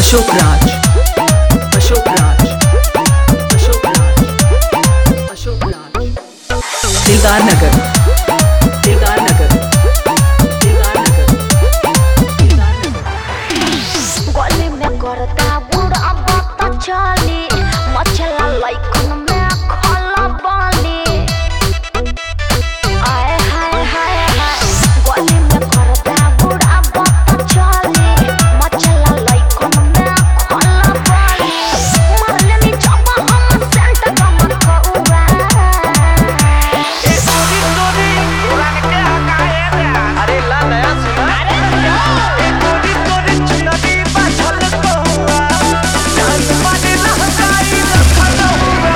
अशोक राज, अशोक राज, अशोक राज, अशोक राज, दिलदार नगर, दिलदार नगर, दिलदार नगर, दिलदार नगर। गली में करता बुढ़ा बाता चाली, मचला लाइकन में खाला बाली। आए हाय हाय हाय, गली में करता बुढ़ा बाता चाली, मचला लाइकन में खाला बाली। मरले नी चापा हम सेंट का मत हुआ। ए गोरी गोरी पुराने के हकाए रे। अरे ला नया सुना। ए गोरी गोरी चुनरी बाछल को हुआ। जान माने लहकाई लखन हुआ।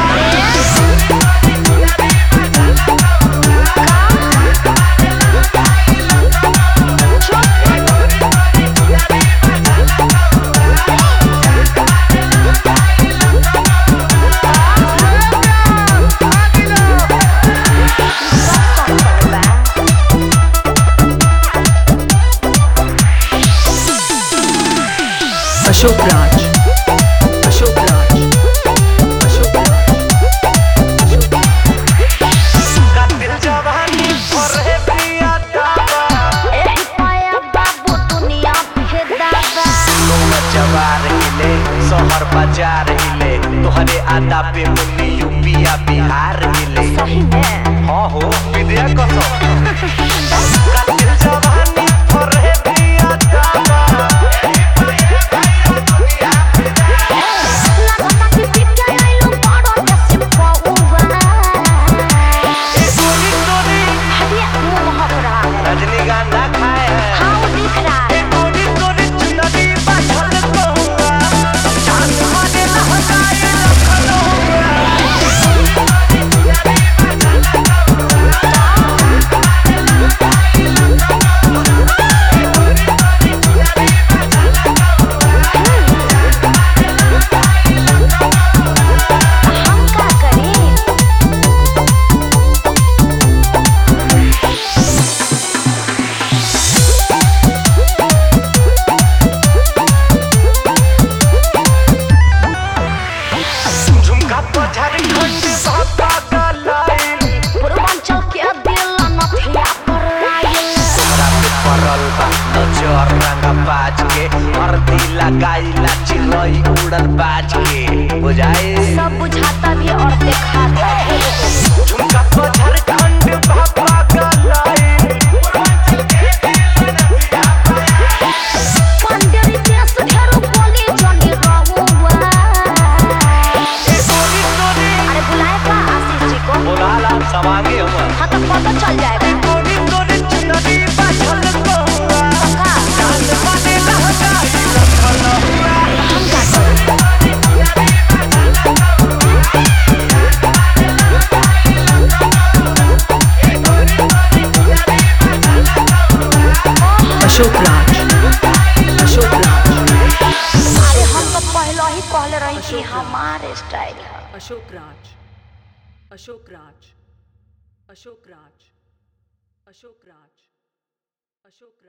अशोक राज, अशोक राज, अशोक राज, अशोक राज। कातिल जवानी और है प्रिया दावा। ए पाया बाबू दुनिया भेदावा। लोग जवार हिले, शहर बाजार हिले। तोहरे आदा पे मुन्नी यूपिया बिहार हिले। सही में हाँ हो विद्या कसम। कातिल जवानी और है प्रिया दावा। लगता कि पिटा आइलो बड़ो जैसे पौवा। ए गोरी गोरी हटिया मुंह महक रहा है। रजनीगंधा खाए हैं। हाँ वो दिख रहा है। ए गोरी गोरी चुनरी बाछल को हुआ। जान माने लहकाई लखन हुआ। हम क्या करें? झुमका तो झारखंड बाबा का लाइन। पूर्वांचल के दिल नथिया पर आइल। तोहरा पे पड़ल बा नजर रंगा बाज के। हरदी लगाइला चिरई उड़ल बाज के। बुझाए सब बुझाता भी और दिखाता भी। झुमका तो झारखंड बाबा का लाइन। पंडेरी देश घेरो बोली जनी रहुआ। ए गोरी गोरी अरे बुलाए का आशीष जी को? बोलाला सवांगे हुआ। हाँ तो पता चल जाएगा। गोरी गोरी चुनरी बाछल को हुआ। पक्का जान माने लहकाई लखन हुआ। हम क्या करें? अशोक राज, अशोक राज, अरे हम तो पहले ही कहले रही कि हमारे स्टाइल है। अशोक राज, अशोक राज, अशोक राज, अशोक राज, अशोक